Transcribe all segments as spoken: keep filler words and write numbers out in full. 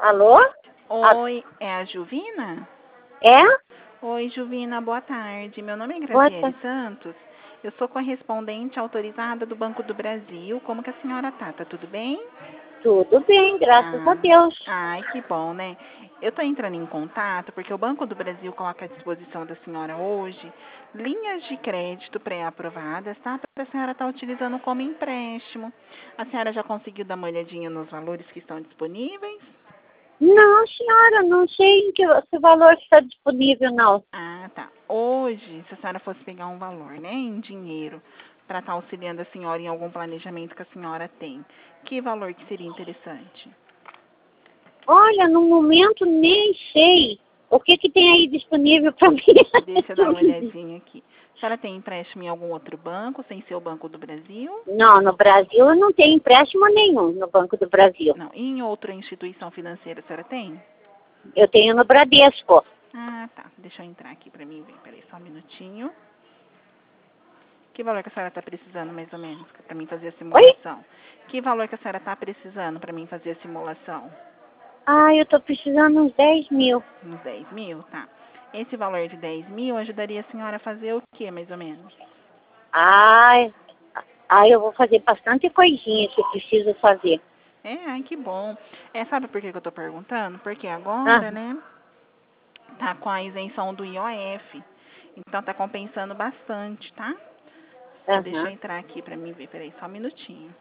Alô? Oi, é a Juvina? É? Oi, Juvina, boa tarde. Meu nome é Boa Graziele tarde. Santos. Eu sou correspondente autorizada do Banco do Brasil. Como que a senhora tá? Tá tudo bem? Tudo bem, graças a Ah, Deus. ai, que bom, né? Eu estou entrando em contato porque o Banco do Brasil coloca à disposição da senhora hoje linhas de crédito pré-aprovadas, tá? Para a senhora estar utilizando como empréstimo. A senhora já conseguiu dar uma olhadinha nos valores que estão disponíveis? Não, senhora, não sei em que, que valor está disponível, não. Ah, tá. Hoje, se a senhora fosse pegar um valor, né, em dinheiro, para estar auxiliando a senhora em algum planejamento que a senhora tem, que valor que seria interessante? Olha, no momento nem sei o que, que tem aí disponível para mim. Deixa eu dar uma olhadinha aqui. A senhora tem empréstimo em algum outro banco, sem ser o Banco do Brasil? Não, no Brasil eu não tenho empréstimo nenhum no Banco do Brasil. Não. E em outra instituição financeira a senhora tem? Eu tenho no Bradesco. Ah, tá. Deixa eu entrar aqui para mim ver. Peraí, só um minutinho. Que valor que a senhora está precisando, mais ou menos, para mim fazer a Oi? simulação? Que valor que a senhora está precisando para mim fazer a simulação? Ah, eu estou precisando uns dez mil. Uns dez mil, tá. Esse valor de dez mil ajudaria a senhora a fazer o quê, mais ou menos? Ai, ai, eu vou fazer bastante coisinha que eu preciso fazer. É, ai, que bom. É, sabe por que que eu tô perguntando? Porque Ah, agora, né, tá com a isenção do I O F. Então tá compensando bastante, tá? Só deixa eu aham. entrar aqui pra mim ver. Peraí, só um minutinho.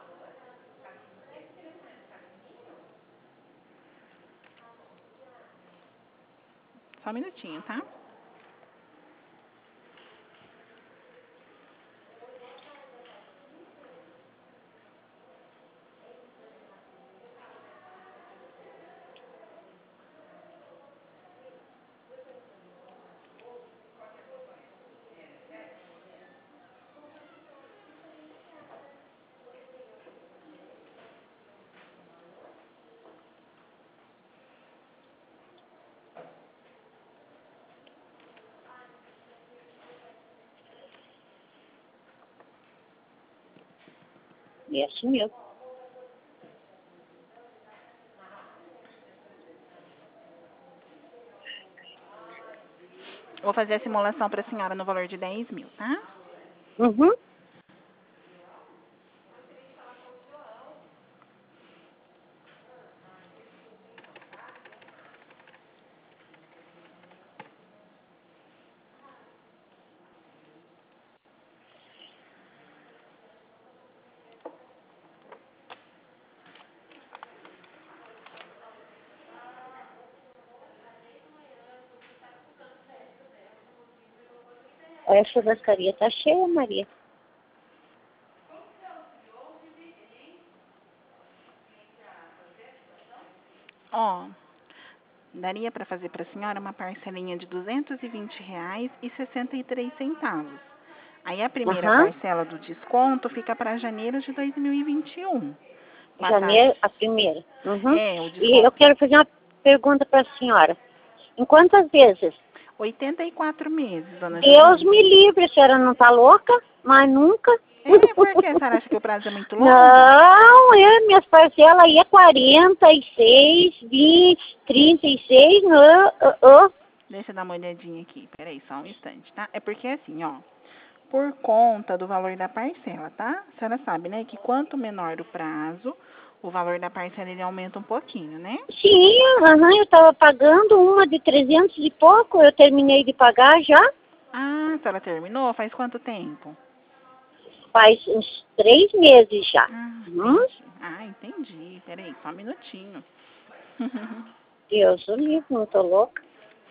Só um minutinho, tá? É assim mesmo. Vou fazer a simulação pra senhora no valor de dez mil, tá? Uhum. Olha, a churrascaria tá cheia, Maria. Ó, daria pra fazer pra senhora uma parcelinha de duzentos e vinte reais e sessenta e três centavos. Aí a primeira Aham. parcela do desconto fica para janeiro de dois mil e vinte e um. Com a taxa. Janeiro, a primeira. Uhum. É, o E eu desconto. quero fazer uma pergunta para a senhora. Em quantas vezes? oitenta e quatro meses, dona Deus Juvina. me livre, a senhora não tá louca? Mas nunca. É, porque a senhora acha que o prazo é muito longo? Não, é, minhas parcelas aí é quarenta e seis, vinte, trinta e seis, não, oh, oh. Deixa eu dar uma olhadinha aqui. Peraí, só um instante, tá? É porque assim, ó. Por conta do valor da parcela, tá? A senhora sabe, né? Que quanto menor o prazo, o valor da parcela ele aumenta um pouquinho, né? Sim, aham, eu estava pagando uma de trezentos e pouco, eu terminei de pagar já, Ah, a senhora terminou? Faz quanto tempo? faz uns três meses já. Ah, Hum? entendi. Ah, entendi. Peraí, só um minutinho. Deus o livre, não tô louca.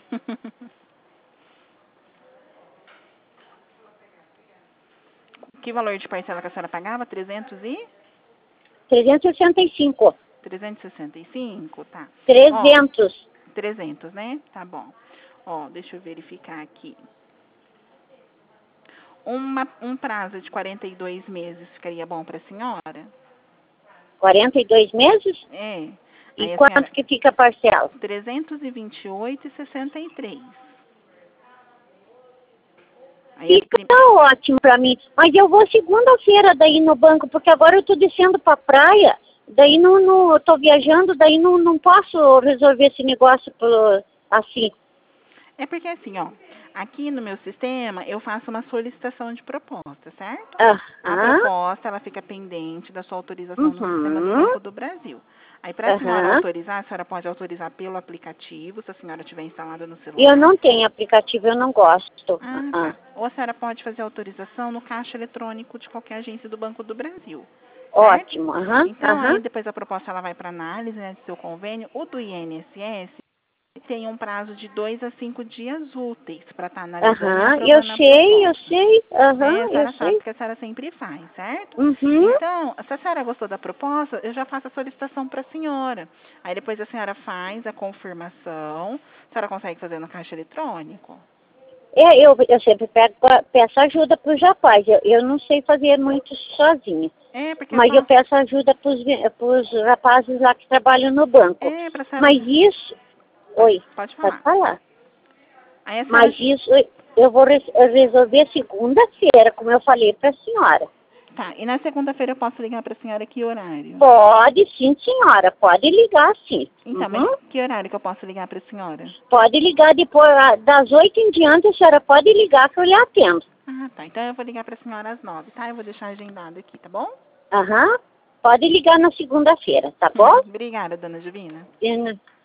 Que valor de parcela que a senhora pagava? trezentos e? trezentos e sessenta e cinco. trezentos e sessenta e cinco, tá. Ó, trezentos. trezentos, né? Tá bom. Ó, deixa eu verificar aqui. Uma, um prazo de quarenta e dois meses ficaria bom para a senhora? quarenta e dois meses? É. E Aí a senhora, quanto que fica a parcela? trezentos e vinte e oito e sessenta e três. Aí a Fica prim... ótimo pra mim. Mas eu vou segunda-feira daí no banco, porque agora eu tô descendo pra praia. daí não, não, eu tô viajando, daí não, não posso resolver esse negócio por, assim. É porque assim, ó, aqui no meu sistema eu faço uma solicitação de proposta, certo? Ah, A ah, proposta, ela fica pendente da sua autorização no sistema do uhum, Banco do Brasil. Aí, para a senhora aham. autorizar, a senhora pode autorizar pelo aplicativo, se a senhora tiver instalado no Eu celular. não tenho aplicativo, eu não gosto. Ah, Ah, ah. tá. Ou a senhora pode fazer autorização no caixa eletrônico de qualquer agência do Banco do Brasil, certo? Ótimo, aham, Então, aham. aí depois a proposta ela vai para análise, né, do seu convênio. O do I N S S tem um prazo de dois a cinco dias úteis para estar analisando e Aham, eu aprovando a sei, eu proposta. sei, aham, Né? A eu senhora sabe sei. porque a senhora sempre faz, certo? Uhum. Então, se a senhora gostou da proposta, eu já faço a solicitação para a senhora. Aí depois a senhora faz a confirmação. A senhora consegue fazer no caixa eletrônico? É, eu, eu sempre pego, peço ajuda para os rapazes. Eu, eu não sei fazer muito sozinha. É, porque é Mas eu só. peço ajuda para os rapazes lá que trabalham no banco. É, para a senhora. Mas isso. Pode, Oi, pode pode falar. falar. Aí a Mas senhora. isso eu vou res- resolver segunda-feira, como eu falei para a senhora. Tá, e na segunda-feira eu posso ligar para a senhora que horário? Pode sim, senhora. Pode ligar sim. Então, mas Uhum. que horário que eu posso ligar para a senhora? Pode ligar depois, ah, das oito em diante, a senhora pode ligar que eu lhe atendo. Ah, tá. Então eu vou ligar para a senhora às nove, tá? Eu vou deixar agendado aqui, tá bom? Aham. Pode ligar na segunda-feira, tá bom? Obrigada, dona Divina. E,